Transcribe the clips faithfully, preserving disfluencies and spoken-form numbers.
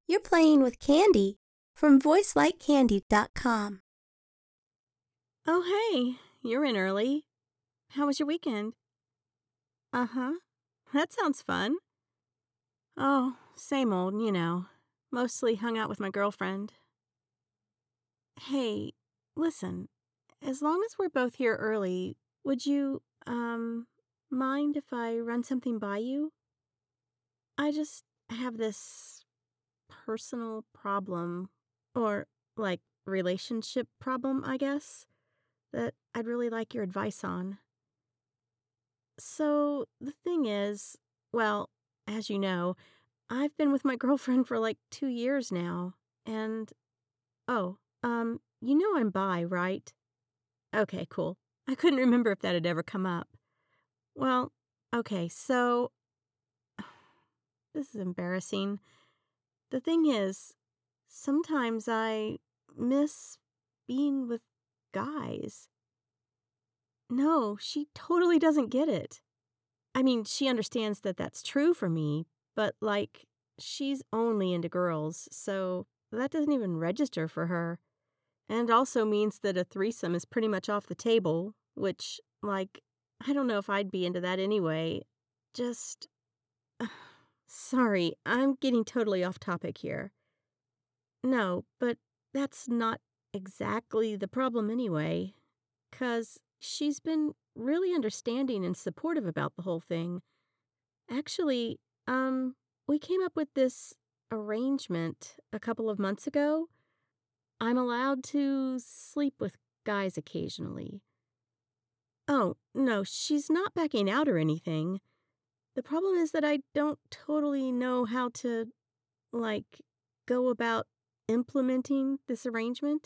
You're playing with Candy from voice like candy dot com. Oh, hey, you're in early. How was your weekend? Uh-huh. That sounds fun. Oh, same old, you know. Mostly hung out with my girlfriend. Hey, listen, as long as we're both here early, would you, um, mind if I run something by you? I just have this personal problem, or like relationship problem, I guess, that I'd really like your advice on. So the thing is, well, as you know, I've been with my girlfriend for like two years now. And, oh, um, you know I'm bi, right? Okay, cool. I couldn't remember if that had ever come up. Well, okay, so this is embarrassing. The thing is, sometimes I miss being with guys. No, she totally doesn't get it. I mean, she understands that that's true for me, but, like, she's only into girls, so that doesn't even register for her. And also means that a threesome is pretty much off the table, which, like, I don't know if I'd be into that anyway. Just sorry, I'm getting totally off topic here. No, but that's not exactly the problem anyway, 'cause she's been really understanding and supportive about the whole thing. Actually, um, we came up with this arrangement a couple of months ago. I'm allowed to sleep with guys occasionally. Oh, no, she's not backing out or anything. The problem is that I don't totally know how to, like, go about implementing this arrangement.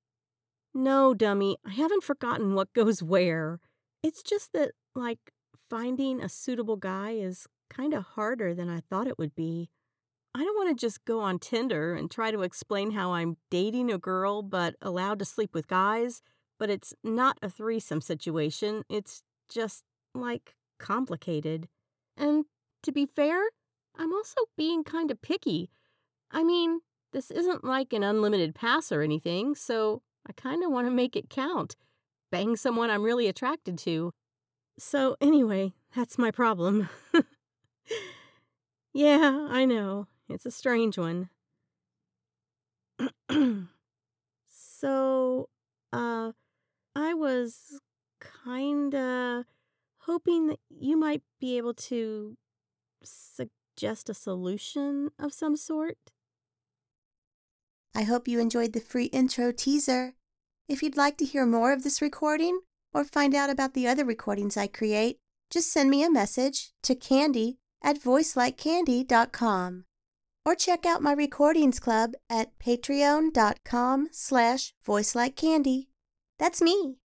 No, dummy, I haven't forgotten what goes where. It's just that, like, finding a suitable guy is kind of harder than I thought it would be. I don't want to just go on Tinder and try to explain how I'm dating a girl but allowed to sleep with guys, but it's not a threesome situation. It's just, like, complicated. And to be fair, I'm also being kind of picky. I mean, this isn't like an unlimited pass or anything, so I kind of want to make it count. Bang someone I'm really attracted to. So, anyway, that's my problem. Yeah, I know. It's a strange one. So, uh, I was kinda hoping that you might be able to suggest a solution of some sort. I hope you enjoyed the free intro teaser. If you'd like to hear more of this recording or find out about the other recordings I create, just send me a message to candy at voice like candy dot com or check out my recordings club at patreon dot com slash voice like candy. That's me.